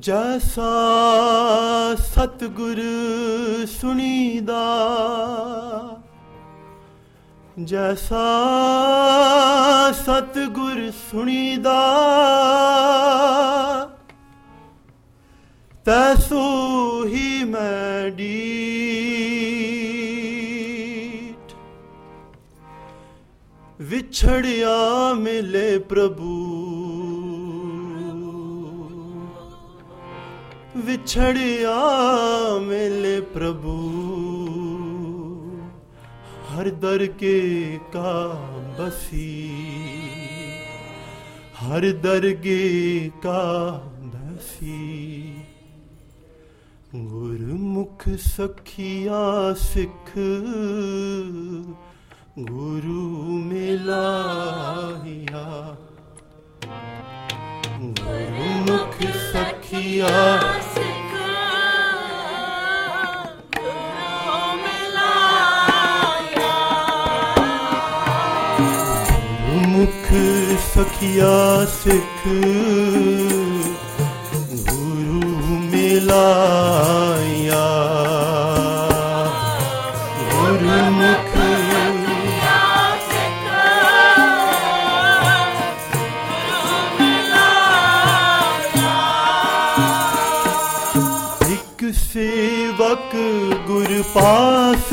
जैसा सतगुर सुनीदा, जैसा सतगुर सुनीदा, तैसो ही मैं डीठ। विछड़िया मिले प्रभु, विछड़िया मिले प्रभु, हर दर के का बसी, हर दरगे का बसी। गुरुमुख सखिया सिख, गुरु मिलाया। गुरुमुख सखिया सिख, गुरु मिलाया। गुरुमुख सखिया सिख, गुरु मिलाया। गुरुमुख सेवक गुर पास,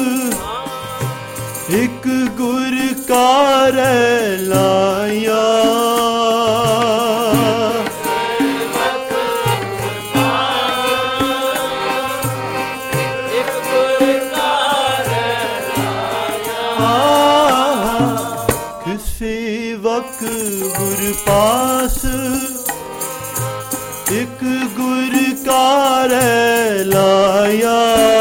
एक गुर कार लाया। सेवक गुर पास, एक गुर कार लाया।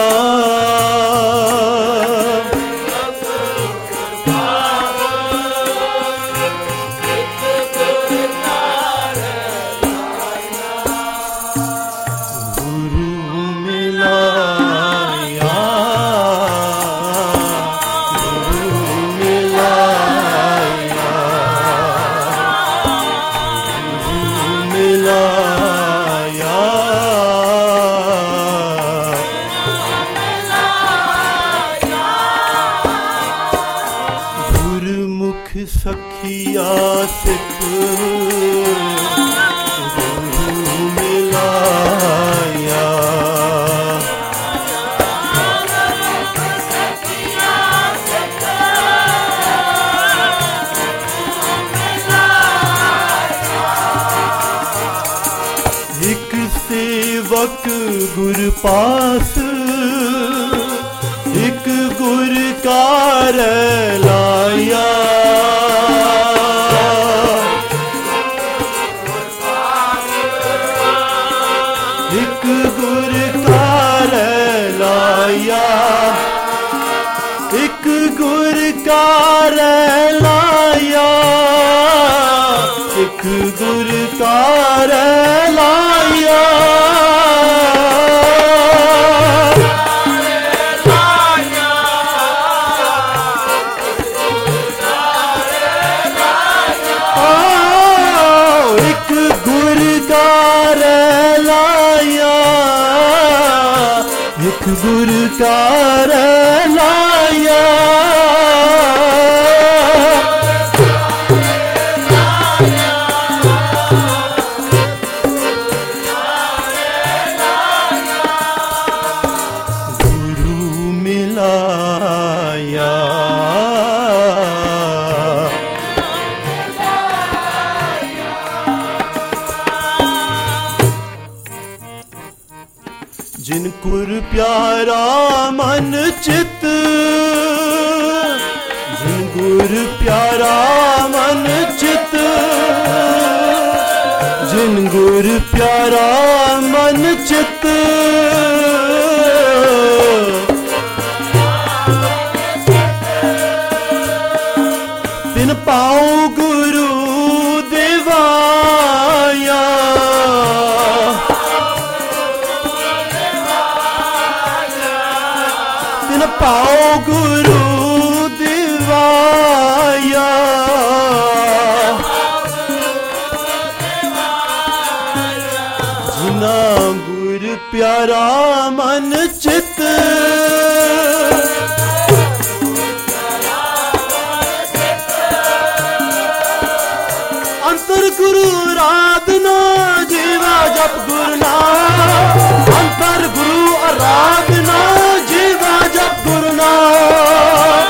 सखिया सिख, गुरु मिलाया। एक सेवक गुर पास, एक गुर कार लाया। एक गुर कार लाया, एक गुर कार लाया, एक गुर कार लाया। एक गुर कार लाया, एक गुर कार लाया। गुरु मिलाया। जिन गुर प्यारा मन चित, जिन गुर प्यारा मन चित, जिन गुर प्यारा मन चित। तिन पाओ गुरु देवाया। तिन पाओ गुरु दिवाया। जिना प्यारा मन चित अंतर गुरु आराधना जीवा जप गुरु नाम अंतर गुरु आराधना जीवा जप गुरु नाम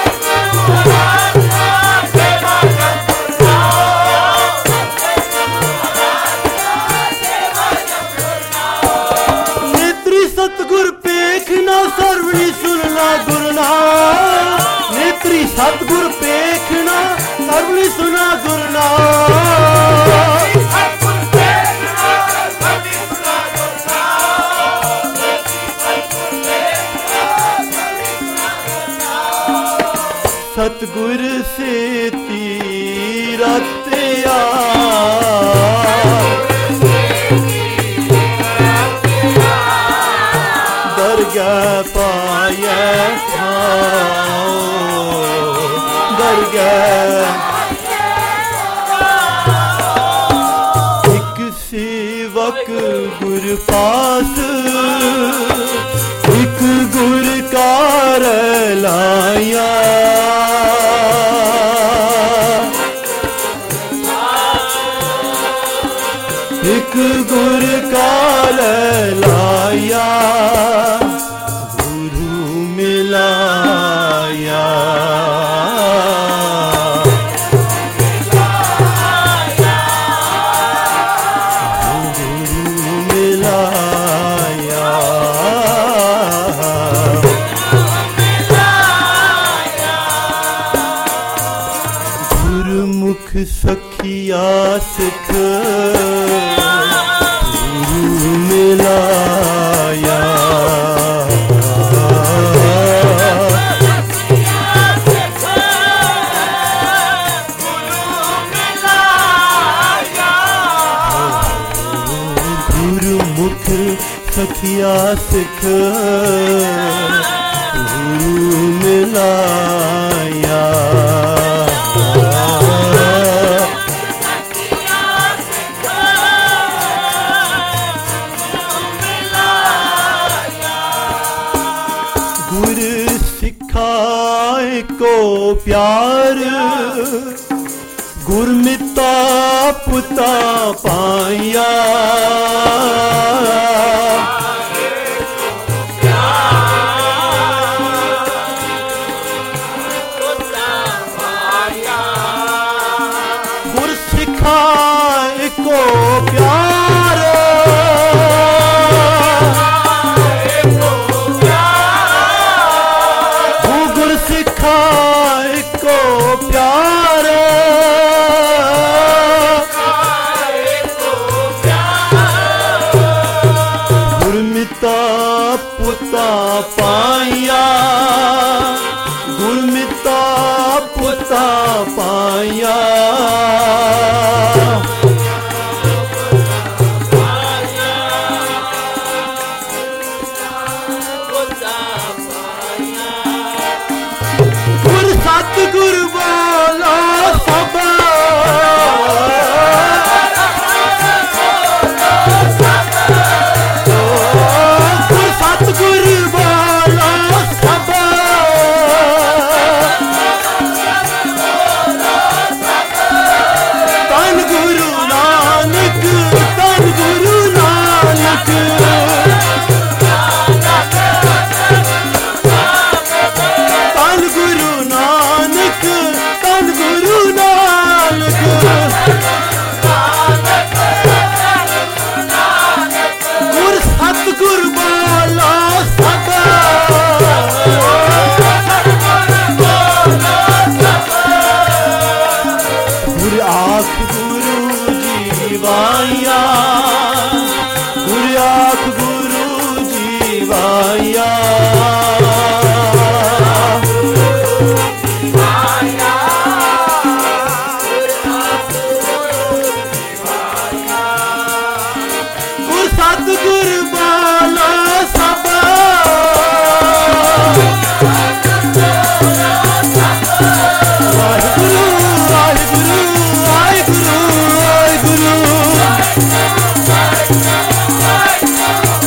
नेत्री सतगुर पेखना सर्वणी सुनना गुरु नाम नेत्री सतगुर पेखना सर्वणी सुना गुरु नाम सतगुर से तीरथ दरगाह पाया दरगाह एक सेवक गुर पास एक गुर कार लाया एक गुर कार लाया गुरु मिलाया गुरु मिलाया गुरुमुख सखिया सिख गुरु मिलाया गुरुमुख सखिया सिख गुरु मिलाया गुर सिखाए को प्यार गुरमिता पुता पाया गुर सिखाए को प्यार गुर सिखाए को प्यार गुरमिता पुता पाया गुरमिता पुता पाया गुर सतगुर बोलो सब गुर सतगुर बोलो सब तन गुरु नानक तन गुरु नानक तन गुरु नानक तन गुरु नानक गुर सतगुर बोलो सब गुर आख गुरु जीवाया गुर आख गुरु जीवाया गुर सतगुर बोलो सब वाहिगुरु वाहिगुरु वाहिगुरु वाहिगुरु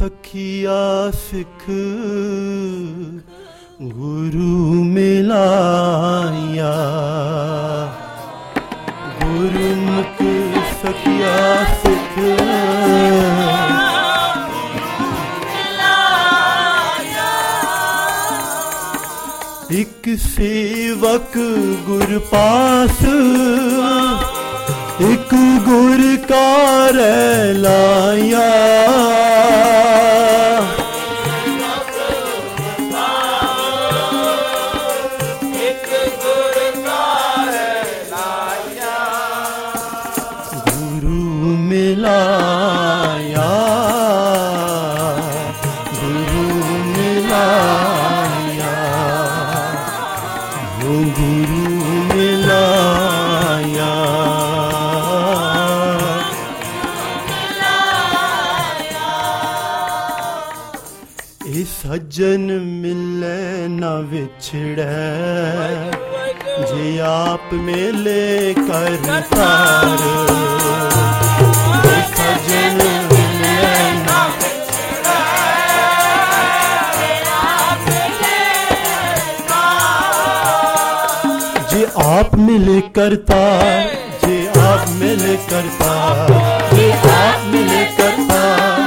सखिया सिख गुरु मिलाया, गुरुमुख सखिया सिख एक सेवक गुर पास, एक गुर का लाया। गुरु मिलाया, गुरु मिलाया, वो गुरु मिलाया। ए सज्जन मिले न विछड़े, जे आप मिले कर तार। ए सज्जन मिले न विछड़े, जे आप मिले करता, जे आप मिले करता, जे आप मिले करता,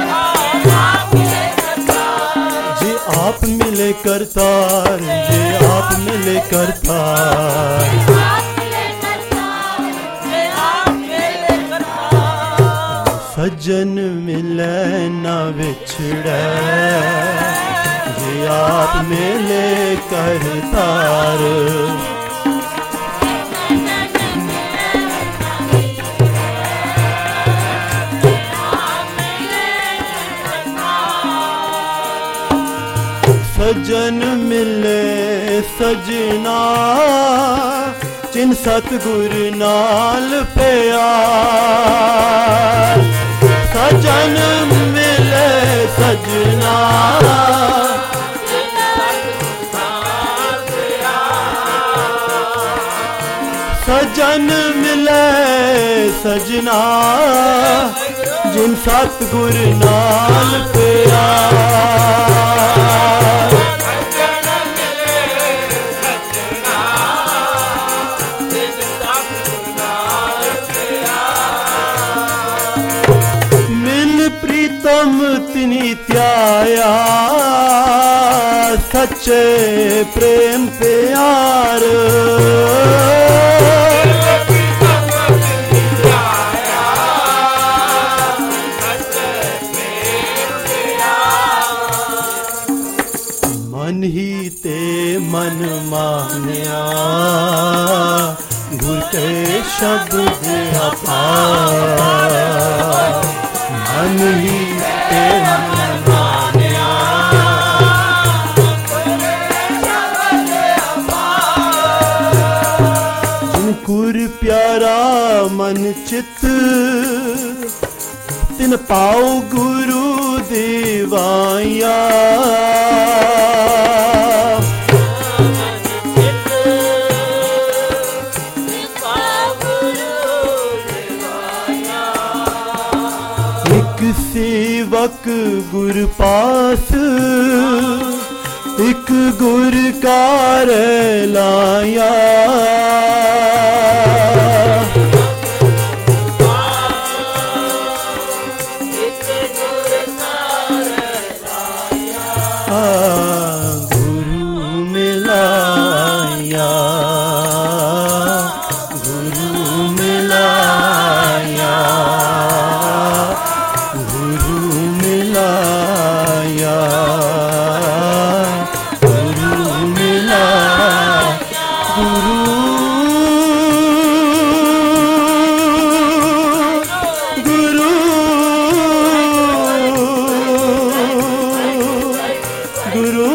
जे आप मिले करतार, जे आप मिले करतार। सज्जन मिले न विछड़े, जे आप मिले करतार। सजन मिले सजना, जिन सतगुर नाल प्यार। सजन मिले सजना, सजन मिले सजना, जिन सतगुर नाल प्यार। प्रीतम तिनी त्याया, सच्चे प्रेम प्यार। मन ही ते मन मान्या, गुर के शब्द अपार। मन ही ते मन मान्या, जिन गुर प्यारा मन चित, तिन पाओ गुरु देवाया। सेवक गुर पास, एक गुर कार लाया। गुरु मिलाया, गुरु मिलाया, गुरु मिलाया, गुरु मिलाया, गुरु गुरु गुरु